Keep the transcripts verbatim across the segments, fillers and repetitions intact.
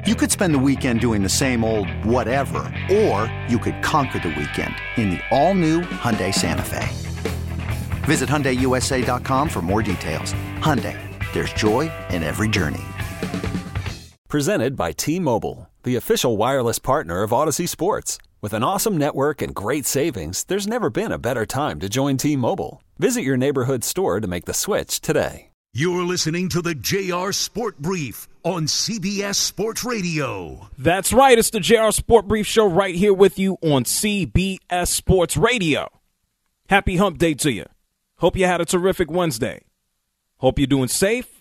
You could spend the weekend doing the same old whatever, or you could conquer the weekend in the all-new Hyundai Santa Fe. Visit Hyundai U S A dot com for more details. Hyundai, there's joy in every journey. Presented by T-Mobile, the official wireless partner of Odyssey Sports. With an awesome network and great savings, there's never been a better time to join T-Mobile. Visit your neighborhood store to make the switch today. You're listening to the J R Sport Brief on C B S Sports Radio. That's right. It's the J R Sport Brief Show right here with you on C B S Sports Radio. Happy hump day to you. Hope you had a terrific Wednesday. Hope you're doing safe.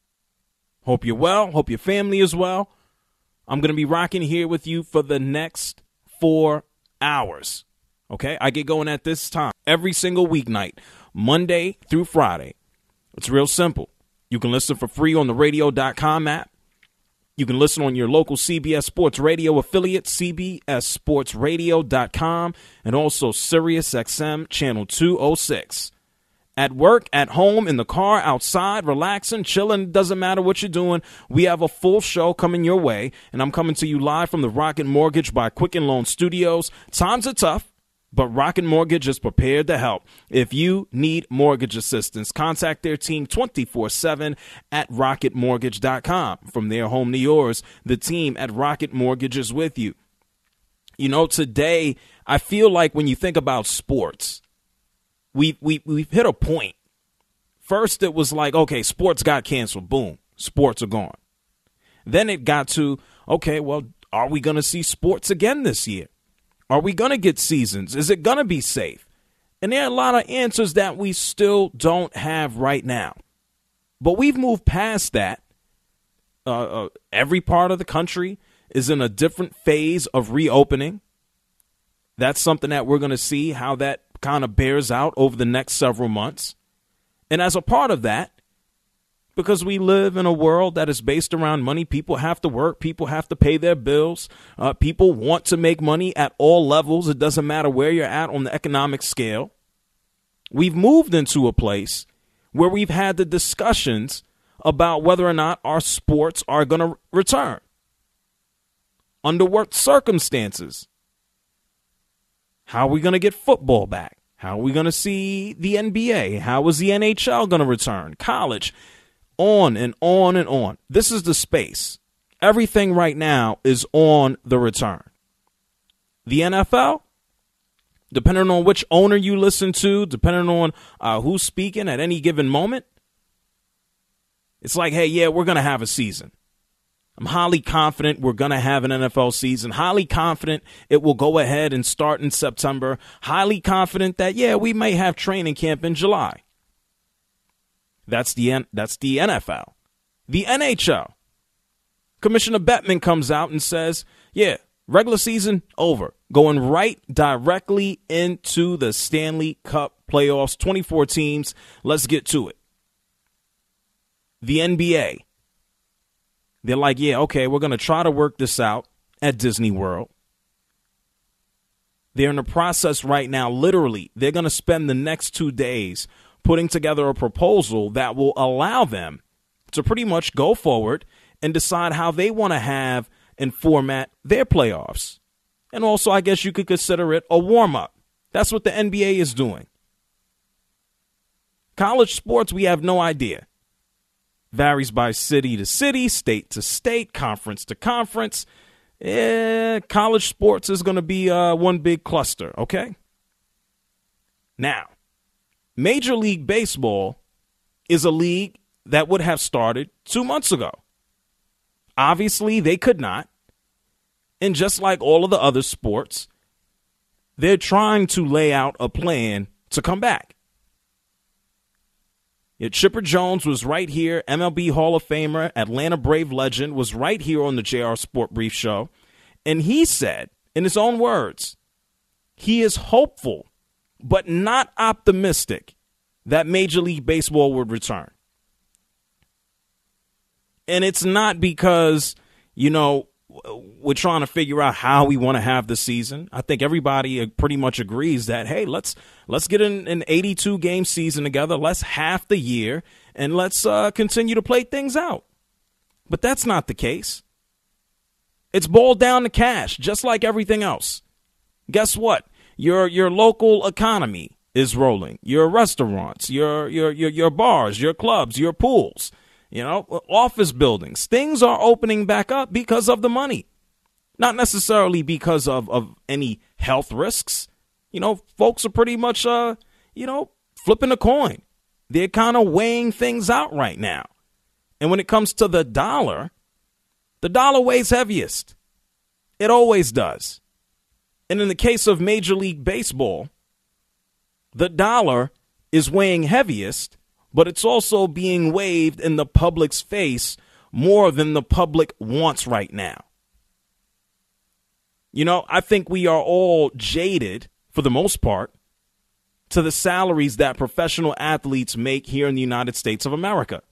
Hope you're well. Hope your family is well. I'm going to be rocking here with you for the next four hours. Okay? I get going at this time every single weeknight, Monday through Friday. It's real simple. You can listen for free on the radio dot com app. You can listen on your local C B S Sports Radio affiliate, C B S sports radio dot com, and also Sirius X M channel two oh six. At work, at home, in the car, outside, relaxing, chilling, doesn't matter what you're doing. We have a full show coming your way, and I'm coming to you live from the Rocket Mortgage by Quicken Loan Studios. Times are tough, but Rocket Mortgage is prepared to help. If you need mortgage assistance, contact their team twenty-four seven at rocket mortgage dot com. From their home to yours, the team at Rocket Mortgage is with you. You know, today, I feel like when you think about sports, we, we, we've hit a point. First, it was like, okay, sports got canceled. Boom, sports are gone. Then it got to, okay, well, are we going to see sports again this year? Are we going to get seasons? Is it going to be safe? And there are a lot of answers that we still don't have right now. But we've moved past that. Uh, uh, every part of the country is in a different phase of reopening. That's something that we're going to see how that kind of bears out over the next several months. And as a part of that, because we live in a world that is based around money, people have to work, people have to pay their bills, uh, people want to make money at all levels. It doesn't matter where you're at on the economic scale. We've moved into a place where we've had the discussions about whether or not our sports are going to return. Under what circumstances? How are we going to get football back? How are we going to see the N B A? How is the N H L going to return? College? On and on and on. This is the space. Everything right now is on the return. The N F L, depending on which owner you listen to, depending on uh, who's speaking at any given moment, it's like, hey, yeah, we're going to have a season. I'm highly confident we're going to have an N F L season. Highly confident it will go ahead and start in September. Highly confident that, yeah, we may have training camp in July. That's the N- that's the N F L. The N H L. Commissioner Bettman comes out and says, yeah, regular season over. Going right directly into the Stanley Cup playoffs. twenty-four teams. Let's get to it. The N B A. They're like, yeah, okay, we're going to try to work this out at Disney World. They're in the process right now, literally. They're going to spend the next two days putting together a proposal that will allow them to pretty much go forward and decide how they want to have and format their playoffs. And also, I guess you could consider it a warm-up. That's what the N B A is doing. College sports, we have no idea. Varies by city to city, state to state, conference to conference. Eh, college sports is going to be uh, one big cluster, okay? Now, Major League Baseball is a league that would have started two months ago. Obviously, they could not. And just like all of the other sports, they're trying to lay out a plan to come back. Yeah, Chipper Jones was right here, M L B Hall of Famer, Atlanta Brave legend, was right here on the J R Sport Brief Show. And he said, in his own words, he is hopeful but not optimistic that Major League Baseball would return. And it's not because, you know, we're trying to figure out how we want to have the season. I think everybody pretty much agrees that, hey, let's let's get an, an eighty-two game season together. Let's half the year, and let's uh, continue to play things out. But that's not the case. It's boiled down to cash, just like everything else. Guess what? Your your local economy is rolling. Your restaurants, your your your your bars, your clubs, your pools, you know, office buildings. Things are opening back up because of the money. Not necessarily because of, of any health risks. You know, folks are pretty much, uh, you know, flipping a coin. They're kind of weighing things out right now. And when it comes to the dollar, the dollar weighs heaviest. It always does. And in the case of Major League Baseball, the dollar is weighing heaviest, but it's also being waved in the public's face more than the public wants right now. You know, I think we are all jaded, for the most part, to the salaries that professional athletes make here in the United States of America.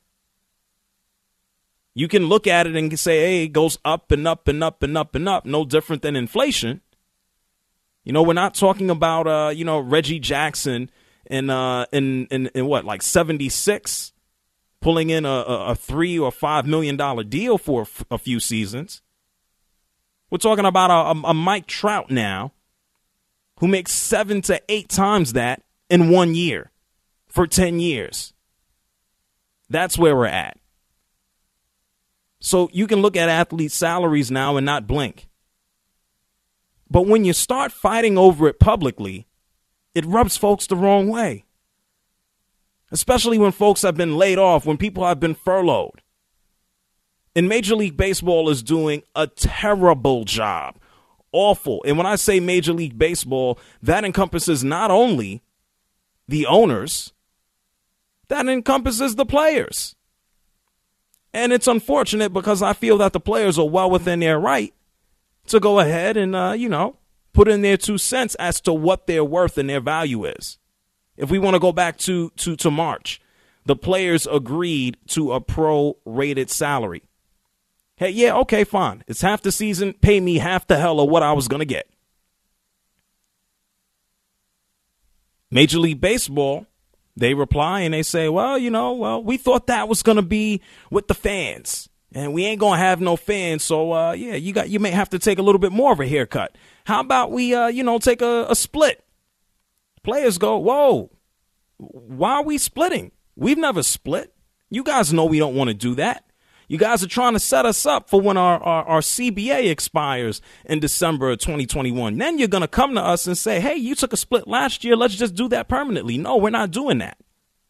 You can look at it and say, hey, it goes up and up and up and up and up, no different than inflation. You know, we're not talking about, uh, you know, Reggie Jackson in, uh, in, in, in what, like seventy-six, pulling in a, a, a three or five million dollar deal for a, f- a few seasons. We're talking about a, a, a Mike Trout now who makes seven to eight times that in one year for ten years. That's where we're at. So you can look at athletes' salaries now and not blink. But when you start fighting over it publicly, it rubs folks the wrong way. Especially when folks have been laid off, when people have been furloughed. And Major League Baseball is doing a terrible job. Awful. And when I say Major League Baseball, that encompasses not only the owners, that encompasses the players. And it's unfortunate because I feel that the players are well within their right to go ahead and, uh, you know, put in their two cents as to what their worth and their value is. If we want to go back to, to, to March, the players agreed to a pro-rated salary. Hey, yeah, okay, fine. It's half the season. Pay me half the hell of what I was going to get. Major League Baseball, they reply and they say, well, you know, well, we thought that was going to be with the fans. And we ain't going to have no fans. So, uh, yeah, you got you may have to take a little bit more of a haircut. How about we, uh, you know, take a, a split? Players go, whoa, why are we splitting? We've never split. You guys know we don't want to do that. You guys are trying to set us up for when our, our, our C B A expires in December of twenty twenty-one. Then you're going to come to us and say, hey, you took a split last year. Let's just do that permanently. No, we're not doing that.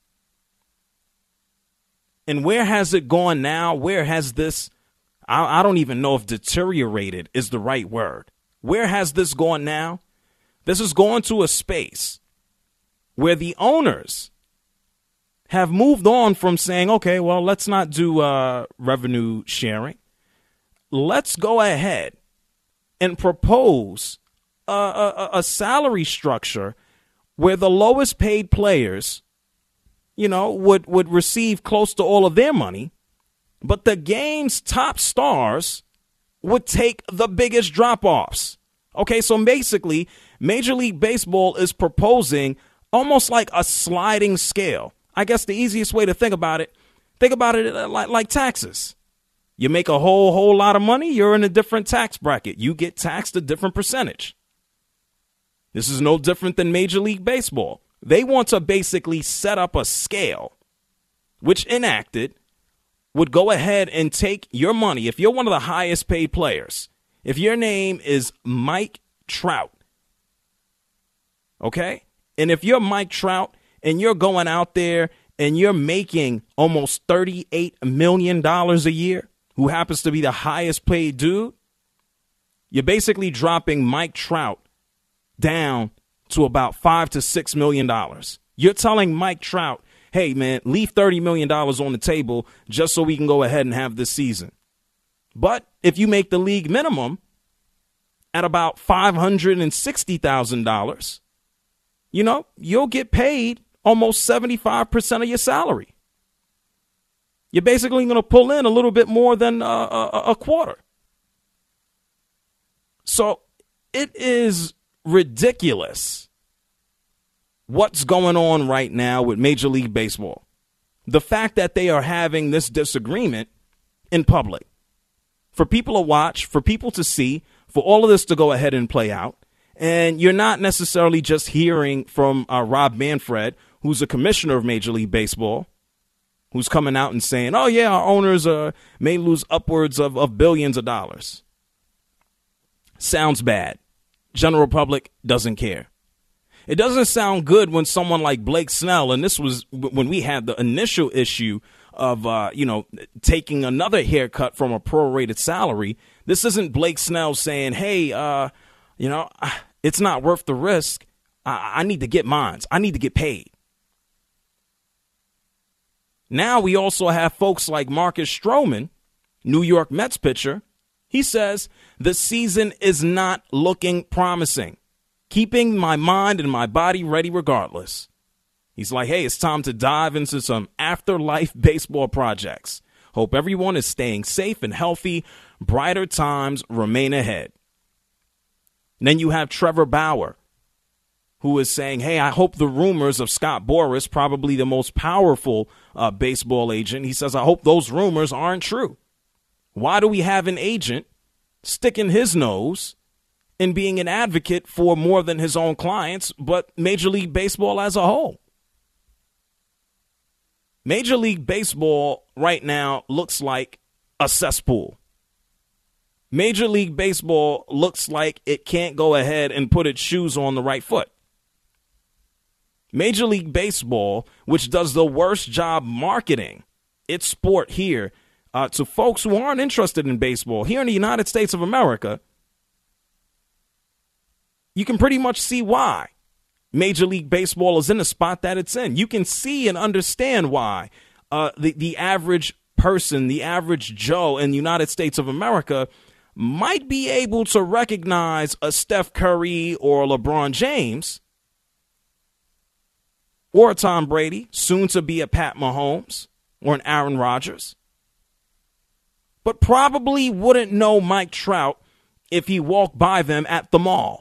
And where has it gone now? Where has this, I, I don't even know if deteriorated is the right word. Where has this gone now? This is going to a space where the owners have moved on from saying, okay, well, let's not do uh, revenue sharing. Let's go ahead and propose a, a, a salary structure where the lowest paid players, you know, would, would receive close to all of their money, but the game's top stars would take the biggest drop-offs. Okay, so basically, Major League Baseball is proposing almost like a sliding scale. I guess the easiest way to think about it, think about it like, like taxes. You make a whole, whole lot of money, you're in a different tax bracket. You get taxed a different percentage. This is no different than Major League Baseball. They want to basically set up a scale, which enacted would go ahead and take your money. If you're one of the highest paid players, if your name is Mike Trout, okay? And if you're Mike Trout and you're going out there and you're making almost thirty-eight million dollars a year, who happens to be the highest paid dude, you're basically dropping Mike Trout down to about five to six million dollars. You're telling Mike Trout, hey, man, leave thirty million dollars on the table just so we can go ahead and have this season. But if you make the league minimum at about five hundred sixty thousand dollars, you know, you'll get paid almost seventy-five percent of your salary. You're basically going to pull in a little bit more than uh, a, a quarter. So it is ridiculous what's going on right now with Major League Baseball. The fact that they are having this disagreement in public. for people to watch, for people to see, for all of this to go ahead and play out. And you're not necessarily just hearing from uh, Rob Manfred, who's a commissioner of Major League Baseball, who's coming out and saying, oh, yeah, our owners uh, may lose upwards of, of billions of dollars. Sounds bad. General public doesn't care. It doesn't sound good when someone like Blake Snell, and this was when we had the initial issue of, uh, you know, taking another haircut from a prorated salary. This isn't Blake Snell saying, hey, uh, you know, it's not worth the risk. I, I need to get mines. I need to get paid. Now we also have folks like Marcus Stroman, New York Mets pitcher. He says the season is not looking promising, keeping my mind and my body ready regardless. He's like, hey, it's time to dive into some afterlife baseball projects. Hope everyone is staying safe and healthy. Brighter times remain ahead. And then you have Trevor Bauer, who is saying, hey, I hope the rumors of Scott Boras, probably the most powerful uh, baseball agent, he says, I hope those rumors aren't true. Why do we have an agent sticking his nose in being an advocate for more than his own clients, but Major League Baseball as a whole? Major League Baseball right now looks like a cesspool. Major League Baseball looks like it can't go ahead and put its shoes on the right foot. Major League Baseball, which does the worst job marketing its sport here uh, to folks who aren't interested in baseball here in the United States of America, you can pretty much see why Major League Baseball is in the spot that it's in. You can see and understand why uh, the, the average person, the average Joe in the United States of America might be able to recognize a Steph Curry or a LeBron James or a Tom Brady, soon to be a Pat Mahomes or an Aaron Rodgers, but probably wouldn't know Mike Trout if he walked by them at the mall.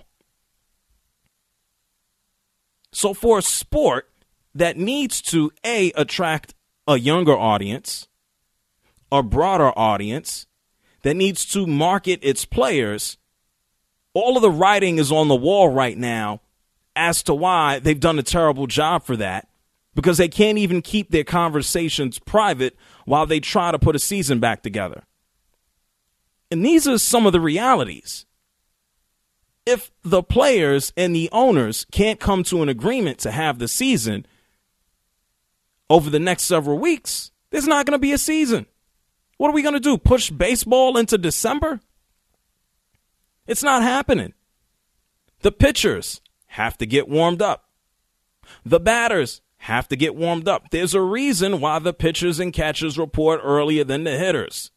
So for a sport that needs to, A, attract a younger audience, a broader audience, that needs to market its players, all of the writing is on the wall right now as to why they've done a terrible job for that, because they can't even keep their conversations private while they try to put a season back together. And these are some of the realities. If the players and the owners can't come to an agreement to have the season over the next several weeks, there's not going to be a season. What are we going to do? Push baseball into December? It's not happening. The pitchers have to get warmed up. The batters have to get warmed up. There's a reason why the pitchers and catchers report earlier than the hitters.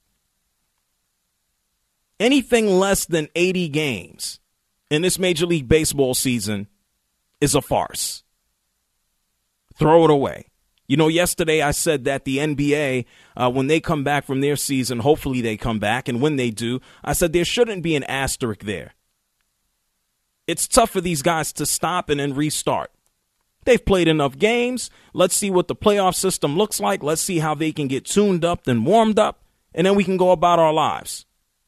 Anything less than eighty games in this Major League Baseball season is a farce. Throw it away. You know, yesterday I said that the N B A, uh, when they come back from their season, hopefully they come back, and when they do, I said there shouldn't be an asterisk there. It's tough for these guys to stop and then restart. They've played enough games. Let's see what the playoff system looks like. Let's see how they can get tuned up and warmed up, and then we can go about our lives.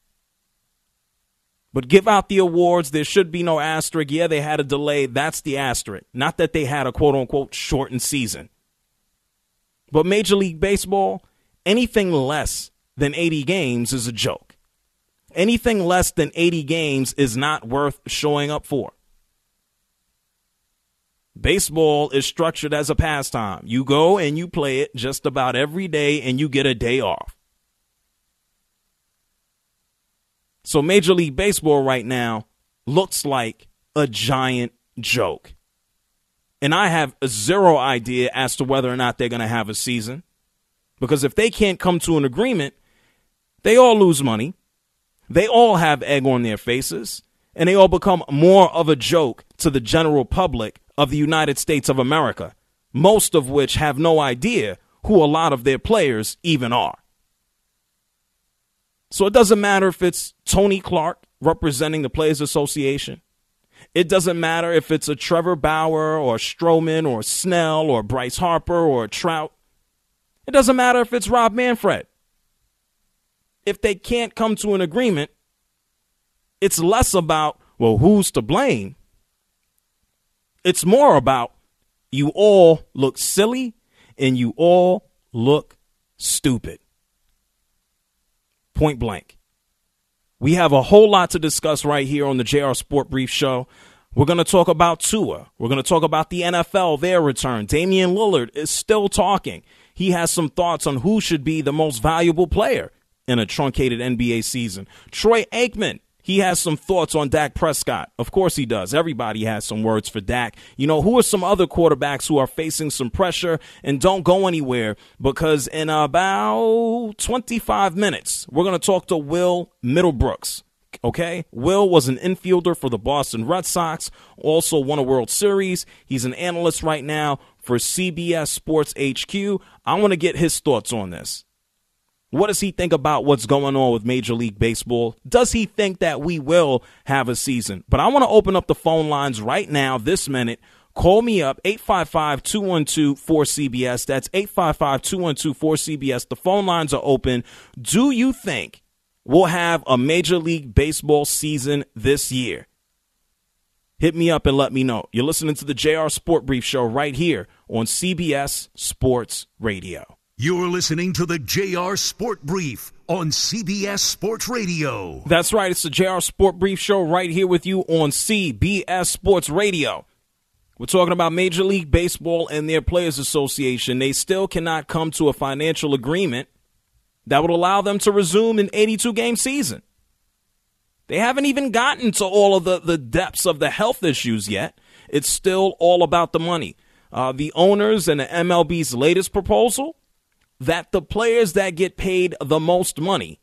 But give out the awards. There should be no asterisk. Yeah, they had a delay. That's the asterisk. Not that they had a quote-unquote shortened season. But Major League Baseball, anything less than eighty games is a joke. Anything less than eighty games is not worth showing up for. Baseball is structured as a pastime. You go and you play it just about every day, and you get a day off. So Major League Baseball right now looks like a giant joke. And I have zero idea as to whether or not they're going to have a season. Because if they can't come to an agreement, they all lose money. They all have egg on their faces. And they all become more of a joke to the general public of the United States of America, most of which have no idea who a lot of their players even are. So it doesn't matter if it's Tony Clark representing the Players Association. It doesn't matter if it's a Trevor Bauer or Stroman or Snell or Bryce Harper or Trout. It doesn't matter if it's Rob Manfred. if they can't come to an agreement, it's less about, well, who's to blame? It's more about you all look silly and you all look stupid. Point blank. We have a whole lot to discuss right here on the J R Sport Brief Show. We're going to talk about Tua. We're going to talk about the N F L, their return. Damian Lillard is still talking. He has some thoughts on who should be the most valuable player in a truncated N B A season. Troy Aikman, he has some thoughts on Dak Prescott. Of course he does. Everybody has some words for Dak. You know, who are some other quarterbacks who are facing some pressure? And don't go anywhere, because in about twenty-five minutes, we're going to talk to Will Middlebrooks. Okay, Will was an infielder for the Boston Red Sox, also won a World Series. He's an analyst right now for C B S Sports H Q. I want to get his thoughts on this. What does he think about what's going on with Major League Baseball? Does he think that we will have a season? But I want to open up the phone lines right now, this minute. Call me up, eight five five, two one two, four C B S. That's eight five five, two one two, four C B S. The phone lines are open. Do you think we'll have a Major League Baseball season this year? Hit me up and let me know. You're listening to the J R Sport Brief Show right here on C B S Sports Radio. You're listening to the J R Sport Brief on C B S Sports Radio. That's right. It's the J R Sport Brief Show right here with you on C B S Sports Radio. We're talking about Major League Baseball and their Players Association. They still cannot come to a financial agreement that would allow them to resume an eighty-two game season. They haven't even gotten to all of the, the depths of the health issues yet. It's still all about the money. Uh, the owners and the M L B's latest proposal, that the players that get paid the most money,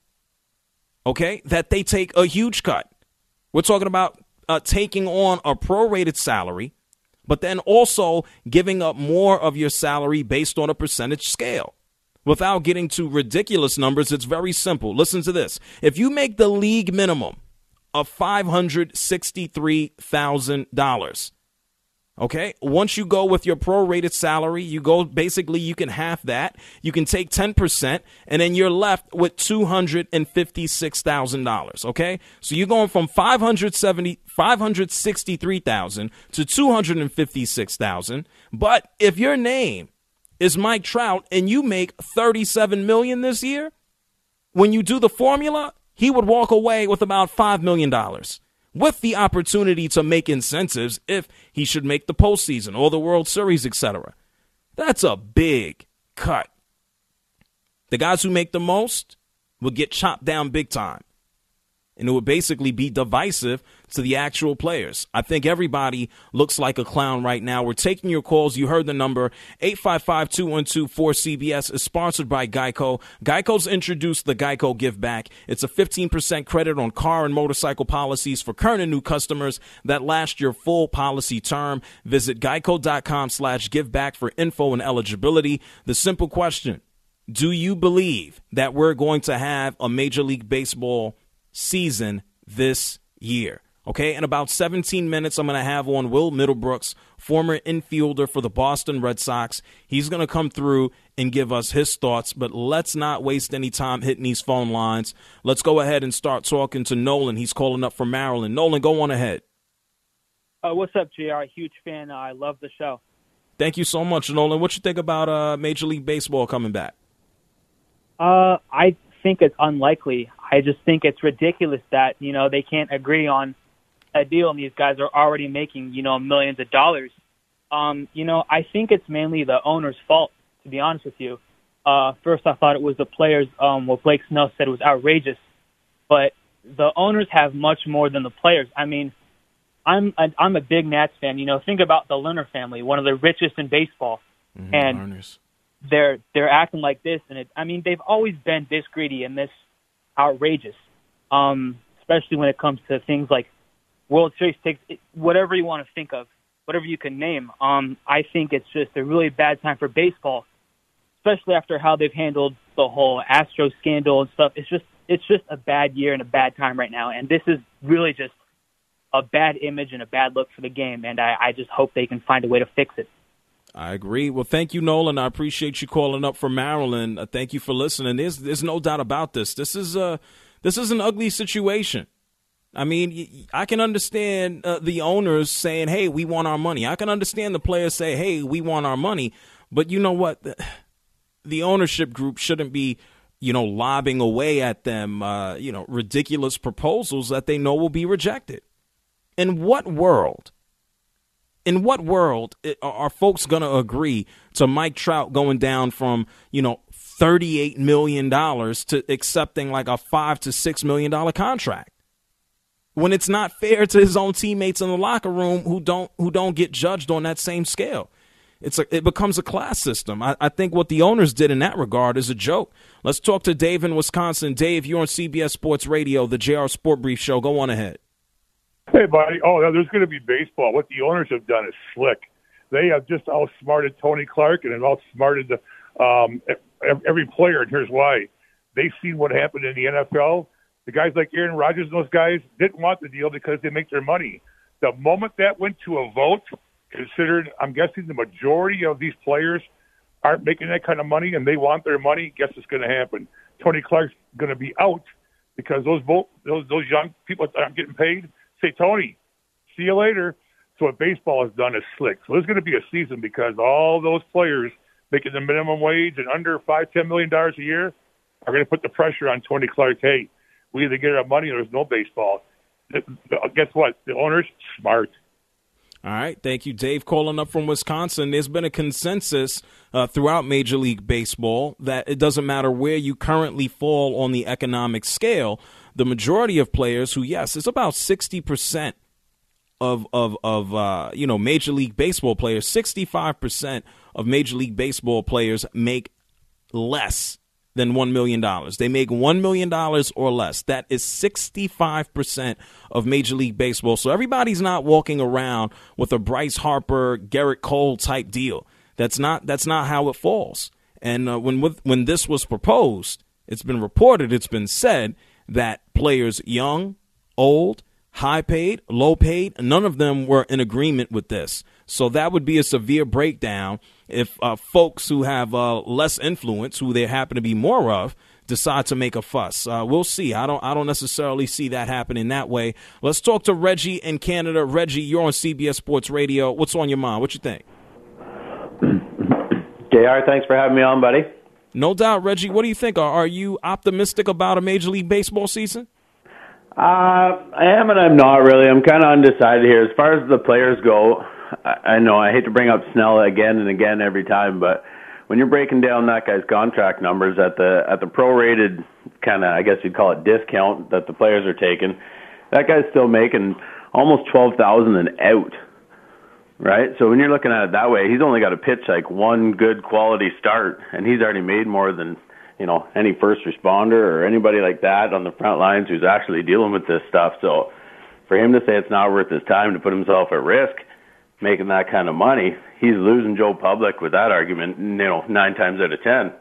okay, that they take a huge cut. We're talking about uh, taking on a prorated salary, but then also giving up more of your salary based on a percentage scale. Without getting to ridiculous numbers, it's very simple. Listen to this. If you make the league minimum of five hundred sixty-three thousand dollars, okay, once you go with your prorated salary, you go basically you can half that. You can take ten percent, and then you're left with two hundred fifty-six thousand dollars, okay? So you're going from five hundred sixty-three thousand dollars to two hundred fifty-six thousand dollars. But if your name is Mike Trout and you make thirty-seven million dollars this year, when you do the formula, he would walk away with about five million dollars with the opportunity to make incentives if he should make the postseason or the World Series, et cetera. That's a big cut. The guys who make the most will get chopped down big time. And it would basically be divisive to the actual players. I think everybody looks like a clown right now. We're taking your calls. You heard the number. eight five five, two one two, four C B S is sponsored by Geico. Geico's introduced the Geico Give Back. It's a fifteen percent credit on car and motorcycle policies for current and new customers that last your full policy term. Visit geico.com slash give back for info and eligibility. The simple question, do you believe that we're going to have a Major League Baseball season this year? Okay, in about seventeen minutes, I'm going to have on Will Middlebrooks, former infielder for the Boston Red Sox. He's going to come through and give us his thoughts, but let's not waste any time hitting these phone lines. Let's go ahead and start talking to Nolan. He's calling up from Maryland. Nolan, go on ahead. Uh, what's up, J R? Huge fan. Uh, I love the show. Thank you so much, Nolan. What you think about uh, Major League Baseball coming back? Uh, I think it's unlikely. I just think it's ridiculous that, you know, they can't agree on a deal and these guys are already making, you know, millions of dollars. Um, you know, I think it's mainly the owner's fault, to be honest with you. Uh, first, I thought it was the players. Um, what Blake Snell said was outrageous. But the owners have much more than the players. I mean, I'm a, I'm a big Nats fan. You know, think about the Lerner family, one of the richest in baseball. Mm-hmm, and Learners. they're they're acting like this. And it, I mean, they've always been this greedy and this outrageous, um, especially when it comes to things like World Series takes, whatever you want to think of, whatever you can name. Um, I think it's just a really bad time for baseball, especially after how they've handled the whole Astro scandal and stuff. It's just it's just a bad year and a bad time right now, and this is really just a bad image and a bad look for the game, and I, I just hope they can find a way to fix it. I agree. Well, thank you, Nolan. I appreciate you calling up from Maryland. Uh, thank you for listening. There's there's no doubt about this. This is a this is an ugly situation. I mean, I can understand uh, the owners saying, "Hey, we want our money." I can understand the players say, "Hey, we want our money." But you know what? The, the ownership group shouldn't be, you know, lobbing away at them, uh, you know, ridiculous proposals that they know will be rejected. In what world? In what world are folks going to agree to Mike Trout going down from, you know, thirty-eight million dollars to accepting like a five to six million dollar contract when it's not fair to his own teammates in the locker room who don't who don't get judged on that same scale? It's a, it becomes a class system. I, I think what the owners did in that regard is a joke. Let's talk to Dave in Wisconsin. Dave, you're on C B S Sports Radio, the J R Sport Brief Show. Go on ahead. Hey, buddy. Oh, there's going to be baseball. What the owners have done is slick. They have just outsmarted Tony Clark and have outsmarted the, um, every player, and here's why. They've seen what happened in the N F L. The guys like Aaron Rodgers and those guys didn't want the deal because they make their money. The moment that went to a vote, considered, I'm guessing the majority of these players aren't making that kind of money and they want their money, guess what's going to happen? Tony Clark's going to be out because those vote, those those young people that aren't getting paid say, Tony, see you later. So what baseball has done is slick. So there's going to be a season because all those players making the minimum wage and under five, ten million dollars a year are going to put the pressure on Tony Clark. Hey, we either get our money or there's no baseball. Guess what? The owners, smart. All right. Thank you, Dave, calling up from Wisconsin. There's been a consensus uh, throughout Major League Baseball that it doesn't matter where you currently fall on the economic scale. The majority of players who, yes, it's about sixty percent of, of, of uh, you know, Major League Baseball players, sixty-five percent of Major League Baseball players make less than one million dollars. They make one million dollars or less. That is sixty-five percent of Major League Baseball. So everybody's not walking around with a Bryce Harper, Garrett Cole type deal. That's not that's not how it falls. And uh, when with, when this was proposed, it's been reported, it's been said that players young, old, high paid, low paid, none of them were in agreement with this. So that would be a severe breakdown if uh, folks who have uh, less influence, who there happen to be more of, decide to make a fuss. Uh, we'll see. I don't I don't necessarily see that happening that way. Let's talk to Reggie in Canada. Reggie, you're on C B S Sports Radio. What's on your mind? What you think? J R, thanks for having me on, buddy. No doubt, Reggie. What do you think? Are, are you optimistic about a Major League Baseball season? Uh, I am and I'm not really. I'm kind of undecided here. As far as the players go, I, I know I hate to bring up Snell again and again every time, but when you're breaking down that guy's contract numbers at the at the prorated kind of, I guess you'd call it discount that the players are taking, that guy's still making almost twelve thousand dollars an out. Right? So when you're looking at it that way, he's only got to pitch like one good quality start, and he's already made more than, you know, any first responder or anybody like that on the front lines who's actually dealing with this stuff. So for him to say it's not worth his time to put himself at risk making that kind of money, he's losing Joe Public with that argument, you know, nine times out of ten.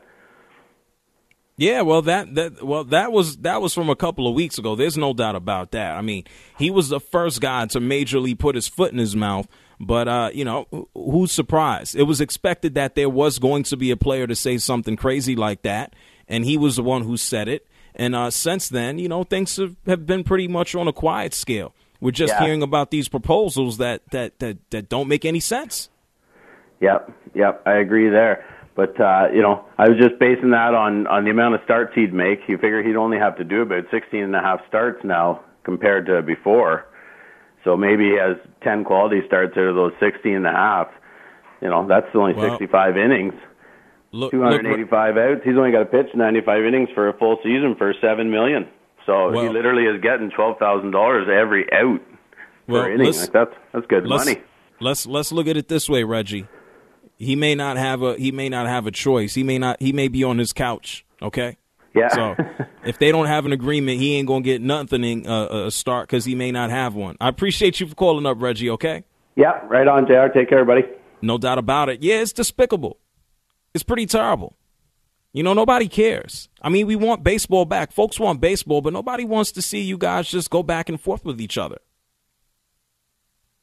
Yeah, well, that that well that was that was from a couple of weeks ago. There's no doubt about that. I mean, he was the first guy to majorly put his foot in his mouth. But, uh, you know, who's surprised? It was expected that there was going to be a player to say something crazy like that, and he was the one who said it. And uh, since then, you know, things have, have been pretty much on a quiet scale. We're just yeah. hearing about these proposals that, that, that, that don't make any sense. Yep, yep, I agree there. But, uh, you know, I was just basing that on, on the amount of starts he'd make. You figure he'd only have to do about sixteen and a half starts now compared to before. So maybe he has ten quality starts out of those sixteen and a half. You know, that's only well, sixty-five innings. Look, two hundred eighty-five look, outs. He's only got to pitch ninety-five innings for a full season for seven million dollars. So well, he literally is getting twelve thousand dollars every out well, per inning. Like that's that's good let's, money. Let's let's look at it this way, Reggie. He may not have a he may not have a choice. He may not he may be on his couch, okay? Yeah. So if they don't have an agreement, he ain't going to get nothing uh, a start because he may not have one. I appreciate you for calling up, Reggie, okay? Yeah, right on, J R. Take care, buddy. No doubt about it. Yeah, it's despicable. It's pretty terrible. You know, nobody cares. I mean, we want baseball back. Folks want baseball, but nobody wants to see you guys just go back and forth with each other.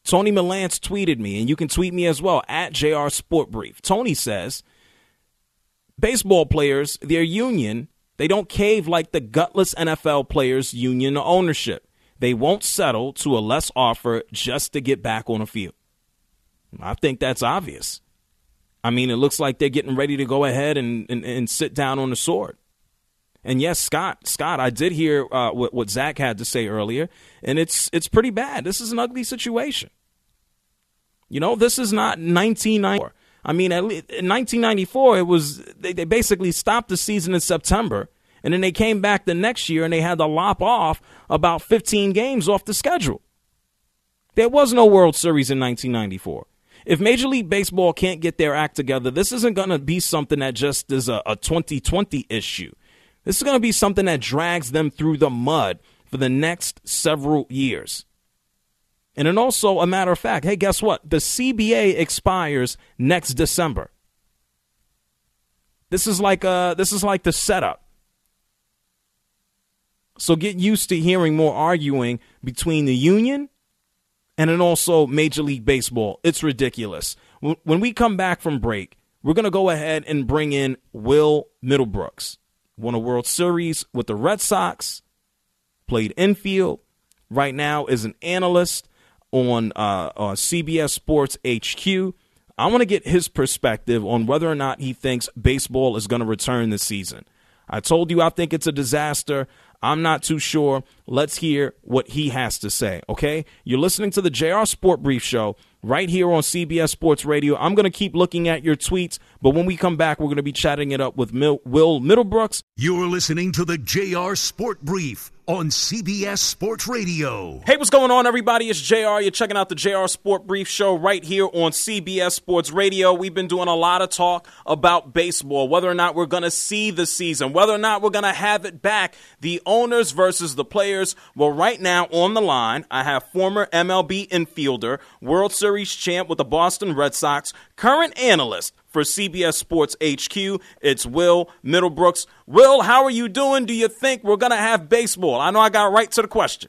Tony Milance tweeted me, and you can tweet me as well, at J R Sport Brief. Tony says, baseball players, their union, they don't cave like the gutless N F L players' union ownership. They won't settle to a less offer just to get back on the field. I think that's obvious. I mean, it looks like they're getting ready to go ahead and, and, and sit down on the sword. And yes, Scott, Scott, I did hear uh, what, what Zach had to say earlier, and it's it's pretty bad. This is an ugly situation. You know, this is not nineteen ninety-four. I mean, at least in nineteen ninety-four, it was they, they basically stopped the season in September, and then they came back the next year and they had to lop off about fifteen games off the schedule. There was no World Series in nineteen ninety-four. If Major League Baseball can't get their act together, this isn't going to be something that just is a, a twenty twenty issue. This is going to be something that drags them through the mud for the next several years. And then also, a matter of fact, hey, guess what? The C B A expires next December. This is like uh, this is like the setup. So get used to hearing more arguing between the union and then also Major League Baseball. It's ridiculous. When we come back from break, we're going to go ahead and bring in Will Middlebrooks. Won a World Series with the Red Sox, played infield, right now is an analyst on uh, uh, C B S Sports H Q. I want to get his perspective on whether or not he thinks baseball is going to return this season. I told you I think it's a disaster. I'm not too sure. Let's hear what he has to say, okay? You're listening to the J R Sport Brief Show right here on C B S Sports Radio. I'm going to keep looking at your tweets, but when we come back, we're going to be chatting it up with Mil- Will Middlebrooks. You're listening to the J R Sport Brief on C B S Sports Radio. Hey, what's going on, everybody? It's J R. You're checking out the J R Sport Brief Show right here on C B S Sports Radio. We've been doing a lot of talk about baseball, whether or not we're going to see the season, whether or not we're going to have it back, the owners versus the players. Well, right now on the line, I have former M L B infielder, World Series champ with the Boston Red Sox, current analyst for C B S Sports H Q. It's Will Middlebrooks. Will, how are you doing? Do you think we're going to have baseball? I know I got right to the question.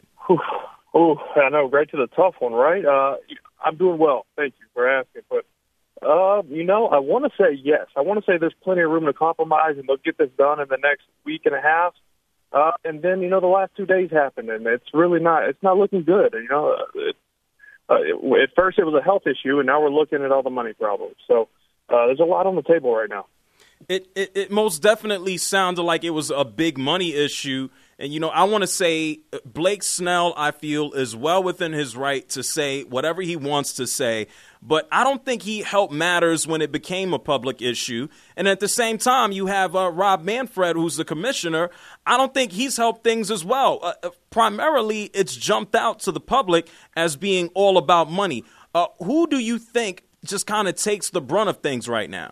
Oh, I know, right to the tough one, right? Uh, I'm doing well. Thank you for asking. But, uh, you know, I want to say yes. I want to say there's plenty of room to compromise, and they'll get this done in the next week and a half. Uh, and then, you know, the last two days happened, and it's really not, it's not looking good. You know, it, uh, it, at first it was a health issue, and now we're looking at all the money problems. So uh, there's a lot on the table right now. It, it it most definitely sounded like it was a big money issue. And, you know, I want to say Blake Snell, I feel, is well within his right to say whatever he wants to say. But I don't think he helped matters when it became a public issue. And at the same time, you have uh, Rob Manfred, who's the commissioner. I don't think he's helped things as well. Uh, primarily, it's jumped out to the public as being all about money. Uh, who do you think just kind of takes the brunt of things right now?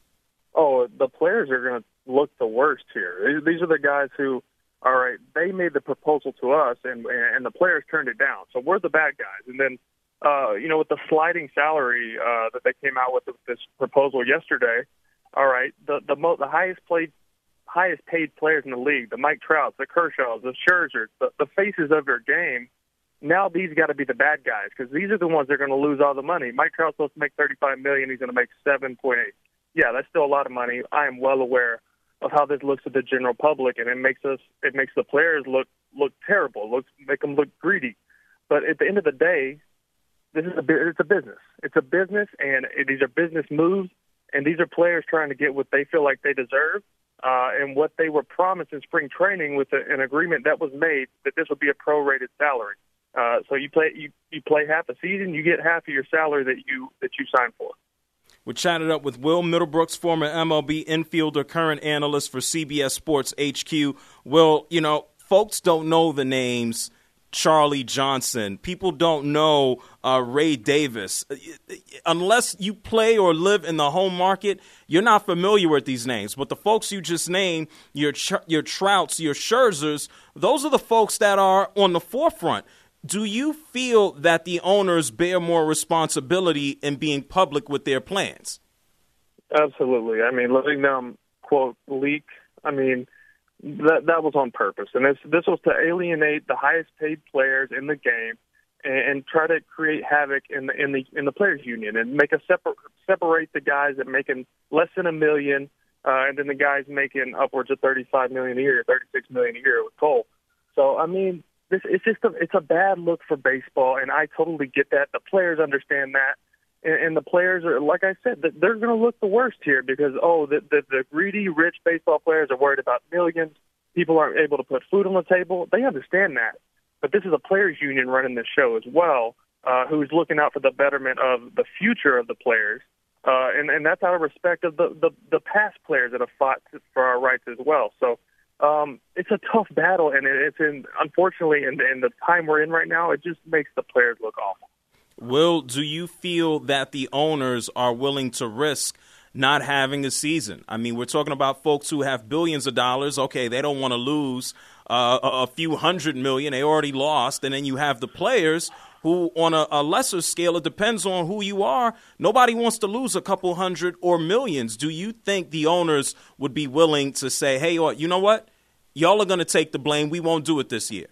Oh, the players are going to look the worst here. These are the guys who, all right, they made the proposal to us, and and the players turned it down. So we're the bad guys. And then, uh, you know, with the sliding salary uh, that they came out with this proposal yesterday, all right, the the, mo- the highest played, highest paid players in the league, the Mike Trouts, the Kershaws, the Scherzers, the, the faces of their game, now these got to be the bad guys because these are the ones that are going to lose all the money. Mike Trout's supposed to make thirty-five million dollars. He's going to make seven point eight. Yeah, that's still a lot of money. I am well aware of how this looks to the general public, and it makes us, it makes the players look look terrible, look make them look greedy. But at the end of the day, this is a it's a business. It's a business, and it, these are business moves, and these are players trying to get what they feel like they deserve, uh, and what they were promised in spring training with a, an agreement that was made that this would be a prorated salary. Uh, so you play you, you play half a season, you get half of your salary that you that you signed for. We chatted up with Will Middlebrooks, former M L B infielder, current analyst for C B S Sports H Q. Will, you know, folks don't know the names Charlie Johnson. People don't know uh, Ray Davis. Unless you play or live in the home market, you're not familiar with these names. But the folks you just named, your your Trouts, your Scherzers, those are the folks that are on the forefront. Do you feel that the owners bear more responsibility in being public with their plans? Absolutely. I mean, letting them, quote, leak, I mean, that that was on purpose. And this, this was to alienate the highest paid players in the game and, and try to create havoc in the in the in the players' union and make a separ- separate the guys that making less than a million, uh, and then the guys making upwards of thirty-five million a year, thirty-six million a year with Cole. So I mean, this it's just a, it's a bad look for baseball, and I totally get that. The players understand that. And the players are, like I said, they're going to look the worst here because, oh, the, the, the greedy, rich baseball players are worried about millions. People aren't able to put food on the table. They understand that. But this is a players' union running this show as well, uh, who's looking out for the betterment of the future of the players. Uh, and, and that's out of respect of the, the, the past players that have fought for our rights as well. So um, it's a tough battle, and it's in, unfortunately, in, in the time we're in right now, it just makes the players look awful. Will, do you feel that the owners are willing to risk not having a season? I mean, we're talking about folks who have billions of dollars. Okay, they don't want to lose uh, a, a few hundred million. They already lost. And then you have the players who, on a, a lesser scale, it depends on who you are. Nobody wants to lose a couple hundred or millions. Do you think the owners would be willing to say, hey, you know what? Y'all are going to take the blame. We won't do it this year.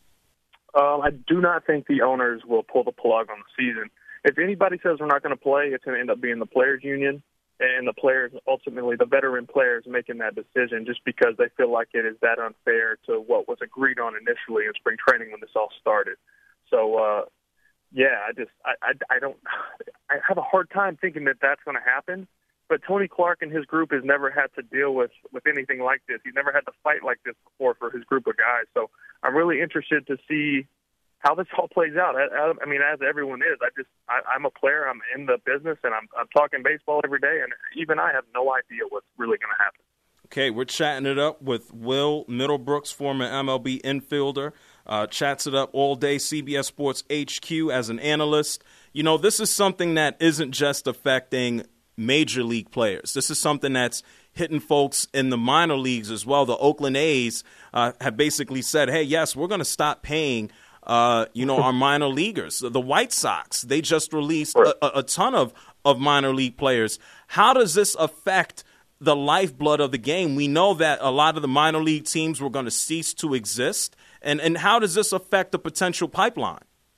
Um, I do not think the owners will pull the plug on the season. If anybody says we're not going to play, it's going to end up being the players' union and the players, ultimately the veteran players, making that decision just because they feel like it is that unfair to what was agreed on initially in spring training when this all started. So, uh, yeah, I just I, I, I don't I have a hard time thinking that that's going to happen. But Tony Clark and his group has never had to deal with, with anything like this. He's never had to fight like this before for his group of guys. So I'm really interested to see how this all plays out. I, I, I mean, as everyone is, I just I, I'm a player. I'm in the business, and I'm I'm talking baseball every day, and even I have no idea what's really going to happen. Okay, we're chatting it up with Will Middlebrooks, former M L B infielder. Uh, chats it up all day, C B S Sports H Q as an analyst. You know, this is something that isn't just affecting major league players. This is something that's hitting folks in the minor leagues as well. The Oakland A's uh, have basically said, hey, yes, we're going to stop paying, uh, you know, our minor leaguers. The White Sox, they just released a, a ton of, of minor league players. How does this affect the lifeblood of the game? We know that a lot of the minor league teams were going to cease to exist. And, and how does this affect the potential pipeline?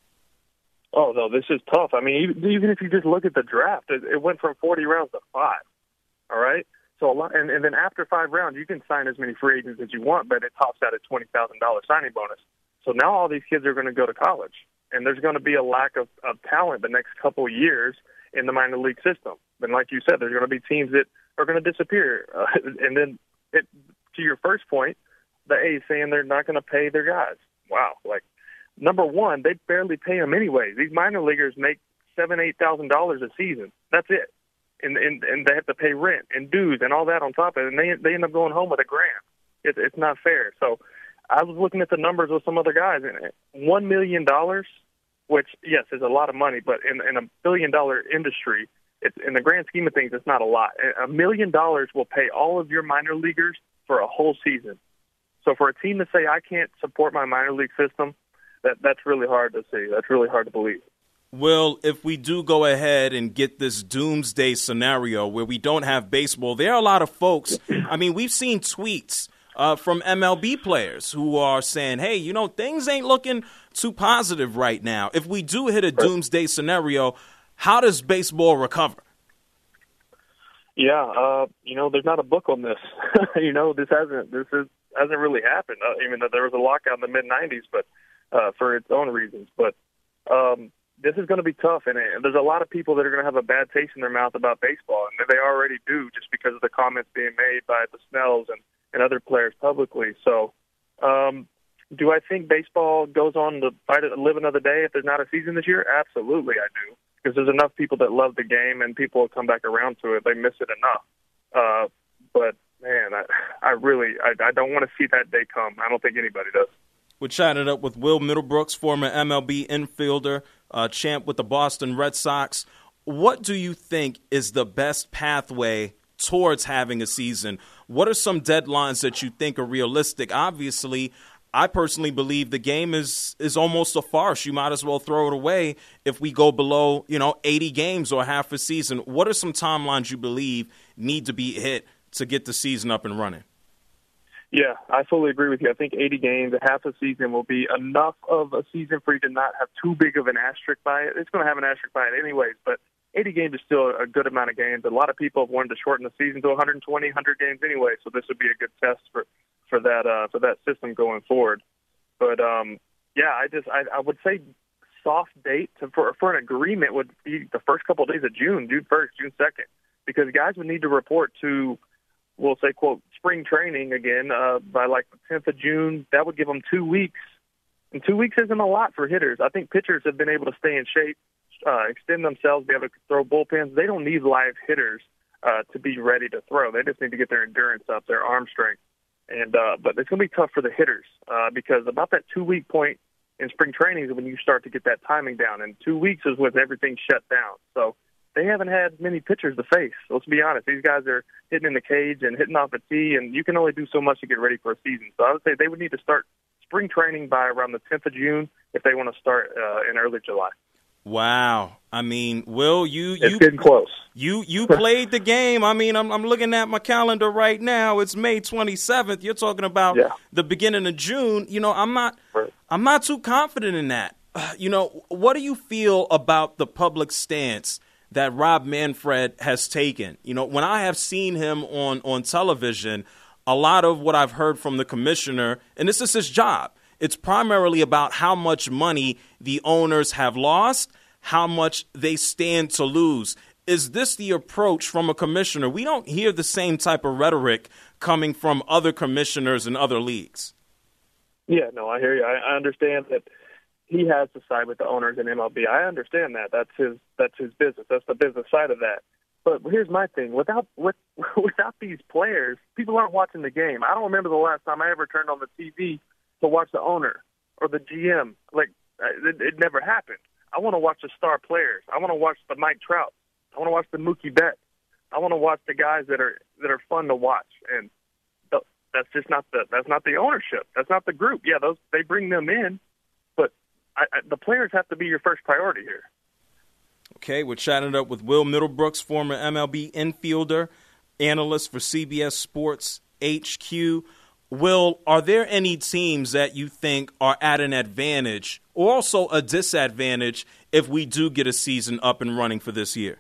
Oh, no, this is tough. I mean, even, even if you just look at the draft, it, it went from forty rounds to five, all right? So a lot, and, and then after five rounds, you can sign as many free agents as you want, but it tops out at twenty thousand dollars signing bonus. So now all these kids are going to go to college, and there's going to be a lack of, of talent the next couple of years in the minor league system. And like you said, there's going to be teams that are going to disappear. Uh, and then it, to your first point, the A's saying they're not going to pay their guys. Wow, like, number one, they barely pay them anyway. These minor leaguers make seven, eight thousand dollars a season. That's it, and, and and they have to pay rent and dues and all that on top of it, and they they end up going home with a grand. It, it's not fair. So I was looking at the numbers with some other guys, and one million dollars, which yes is a lot of money, but in in a billion dollar industry, it's in the grand scheme of things, it's not a lot. A million dollars will pay all of your minor leaguers for a whole season. So for a team to say I can't support my minor league system, That, that's really hard to see. That's really hard to believe. Well, if we do go ahead and get this doomsday scenario where we don't have baseball, there are a lot of folks. I mean, we've seen tweets uh, from M L B players who are saying, hey, you know, things ain't looking too positive right now. If we do hit a doomsday scenario, how does baseball recover? Yeah, uh, you know, there's not a book on this. you know, this hasn't this is, hasn't really happened, uh, even though there was a lockout in the mid nineties, but Uh, for its own reasons. But um, this is going to be tough, and, and there's a lot of people that are going to have a bad taste in their mouth about baseball, and they already do just because of the comments being made by the Snells and, and other players publicly. So um, do I think baseball goes on to fight it, live another day if there's not a season this year? Absolutely I do, because there's enough people that love the game, and people will come back around to it. They miss it enough. Uh, but, man, I, I really I, I don't want to see that day come. I don't think anybody does. We're chatting up with Will Middlebrooks, former M L B infielder, uh, champ with the Boston Red Sox. What do you think is the best pathway towards having a season? What are some deadlines that you think are realistic? Obviously, I personally believe the game is is almost a farce. You might as well throw it away if we go below, you know, eighty games or half a season. What are some timelines you believe need to be hit to get the season up and running? Yeah, I fully agree with you. I think eighty games, a half a season, will be enough of a season for you to not have too big of an asterisk by it. It's going to have an asterisk by it anyways, but eighty games is still a good amount of games. A lot of people have wanted to shorten the season to one hundred twenty, one hundred games anyway, so this would be a good test for for that uh, for that system going forward. But um, yeah, I just I, I would say soft date to, for for an agreement would be the first couple of days of June, June first, June second, because guys would need to report to, we'll say, quote, spring training again uh, by like the tenth of June. That would give them two weeks, and two weeks isn't a lot for hitters. I think pitchers have been able to stay in shape, uh, extend themselves, be able to throw bullpens. They don't need live hitters uh, to be ready to throw. They just need to get their endurance up, their arm strength. And uh, but it's going to be tough for the hitters uh, because about that two-week point in spring training is when you start to get that timing down, and two weeks is when everything shut down. So they haven't had many pitchers to face. Let's be honest. These guys are hitting in the cage and hitting off a tee, and you can only do so much to get ready for a season. So I would say they would need to start spring training by around the tenth of June if they want to start uh, in early July. Wow. I mean, Will, you it's you getting close. You you played the game. I mean, I'm I'm looking at my calendar right now. It's May twenty-seventh. You're talking about yeah. the beginning of June. You know, I'm not right. I'm not too confident in that. Uh, you know, what do you feel about the public stance that Rob Manfred has taken? You know, when I have seen him on on television, a lot of what I've heard from the commissioner, and this is his job, it's primarily about how much money the owners have lost, how much they stand to lose. Is this the approach from a commissioner? We don't hear the same type of rhetoric coming from other commissioners in other leagues. Yeah, no, I hear you. I, I understand that he has to side with the owners in M L B. I understand that. That's his that's his business. That's the business side of that. But here's my thing. Without with, without these players, people aren't watching the game. I don't remember the last time I ever turned on the T V to watch the owner or the G M. Like, it, it never happened. I want to watch the star players. I want to watch the Mike Trout. I want to watch the Mookie Betts. I want to watch the guys that are that are fun to watch. And th- that's just not the that's not the ownership. That's not the group. Yeah, those they bring them in, but I, I, the players have to be your first priority here. Okay, we're chatting it up with Will Middlebrooks, former M L B infielder, analyst for C B S Sports H Q. Will, are there any teams that you think are at an advantage or also a disadvantage if we do get a season up and running for this year?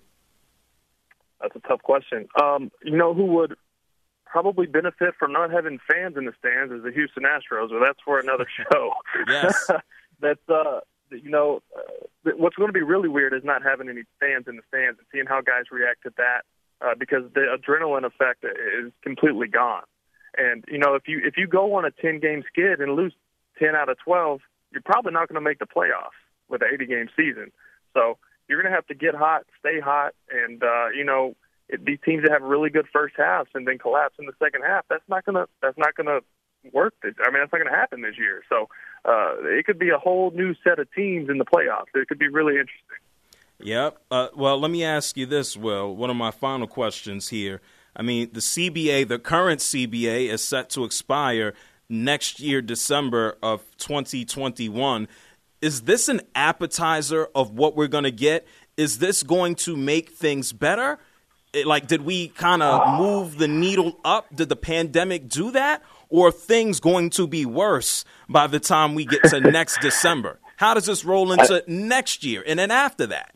That's a tough question. Um, you know who would probably benefit from not having fans in the stands is the Houston Astros, but that's for another show. Yes. that's, uh, you know, uh, what's going to be really weird is not having any fans in the stands and seeing how guys react to that uh, because the adrenaline effect is completely gone. And, you know, if you if you go on a ten-game skid and lose ten out of twelve, you're probably not going to make the playoffs with an eighty-game season. So you're going to have to get hot, stay hot, and, uh, you know, it, these teams that have really good first halves and then collapse in the second half, that's not going to that's not going to work. This, I mean, that's not going to happen this year. So uh, it could be a whole new set of teams in the playoffs. It could be really interesting. Yep. Uh, well, let me ask you this, Will. One of my final questions here. I mean, the C B A, the current C B A, is set to expire next year, December of twenty twenty-one. Is this an appetizer of what we're going to get? Is this going to make things better? It, like, did we kind of move the needle up? Did the pandemic do that? Or are things going to be worse by the time we get to next December? How does this roll into next year and then after that?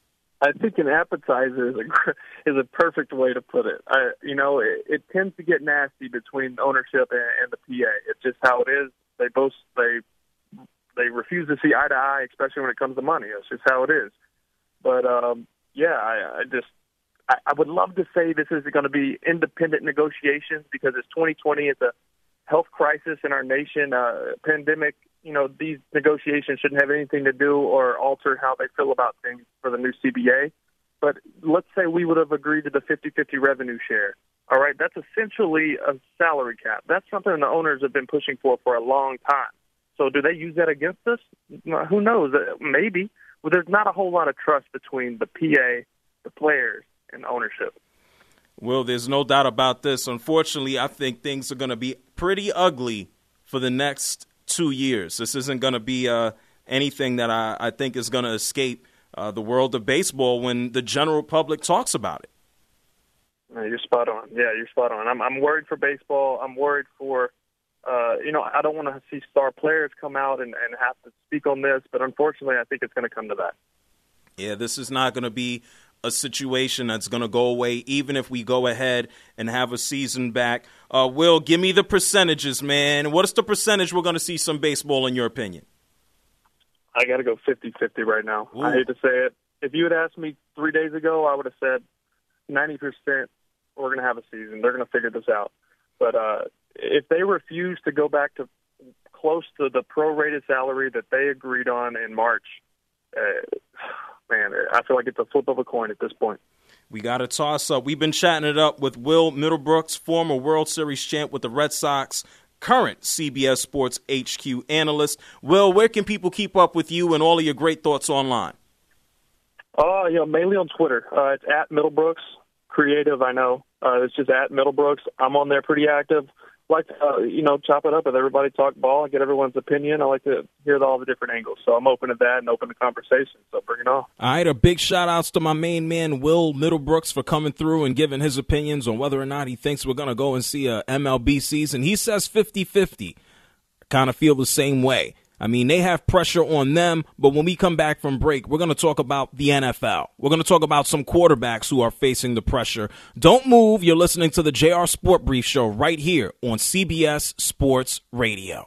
I think an appetizer is a is a perfect way to put it. I, you know, it, it tends to get nasty between ownership and, and the P A. It's just how it is. They both they they refuse to see eye to eye, especially when it comes to money. It's just how it is. But um, yeah, I, I just I, I would love to say this is going to be independent negotiations because it's twenty twenty. It's a health crisis in our nation, uh, pandemic. You know, these negotiations shouldn't have anything to do or alter how they feel about things for the new C B A. But let's say we would have agreed to the fifty-fifty revenue share. All right, that's essentially a salary cap. That's something the owners have been pushing for for a long time. So do they use that against us? Who knows? Maybe. Well, there's not a whole lot of trust between the P A, the players, and ownership. Well, there's no doubt about this. Unfortunately, I think things are going to be pretty ugly for the next two years. This isn't going to be uh, anything that I, I think is going to escape uh, the world of baseball when the general public talks about it. No, you're spot on. Yeah, you're spot on. I'm, I'm worried for baseball. I'm worried for Uh, you know, I don't want to see star players come out and, and have to speak on this, but unfortunately, I think it's going to come to that. Yeah, this is not going to be a situation that's going to go away, even if we go ahead and have a season back. Uh, Will, give me the percentages, man. What is the percentage we're going to see some baseball, in your opinion? I got to go fifty-fifty right now. Ooh. I hate to say it. If you had asked me three days ago, I would have said ninety percent we're going to have a season. They're going to figure this out. But uh, if they refuse to go back to close to the prorated salary that they agreed on in March, uh, man, I feel like it's a flip of a coin at this point. We got a toss-up. We've been chatting it up with Will Middlebrooks, former World Series champ with the Red Sox, current C B S Sports H Q analyst. Will, where can people keep up with you and all of your great thoughts online? Uh, you know, mainly on Twitter. Uh, it's at Middlebrooks. Creative, I know. Uh, it's just at Middlebrooks. I'm on there pretty active. Like to, uh, you know, chop it up with everybody, talk ball, get everyone's opinion. I like to hear all the different angles. So I'm open to that and open to conversation. So bring it on. All right, a big shout-outs to my main man, Will Middlebrooks, for coming through and giving his opinions on whether or not he thinks we're going to go and see a M L B season. He says fifty-fifty. I kind of feel the same way. I mean, they have pressure on them, but when we come back from break, we're going to talk about the N F L. We're going to talk about some quarterbacks who are facing the pressure. Don't move. You're listening to the J R Sport Brief Show right here on C B S Sports Radio.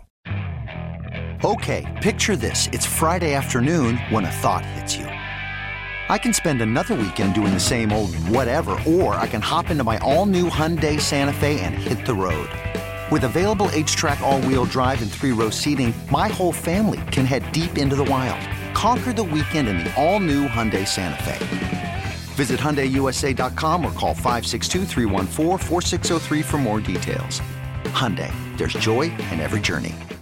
Okay, picture this. It's Friday afternoon when a thought hits you. I can spend another weekend doing the same old whatever, or I can hop into my all-new Hyundai Santa Fe and hit the road. With available H-Track all-wheel drive and three-row seating, my whole family can head deep into the wild. Conquer the weekend in the all-new Hyundai Santa Fe. Visit Hyundai U S A dot com or call five six two, three one four, four six zero three for more details. Hyundai, there's joy in every journey.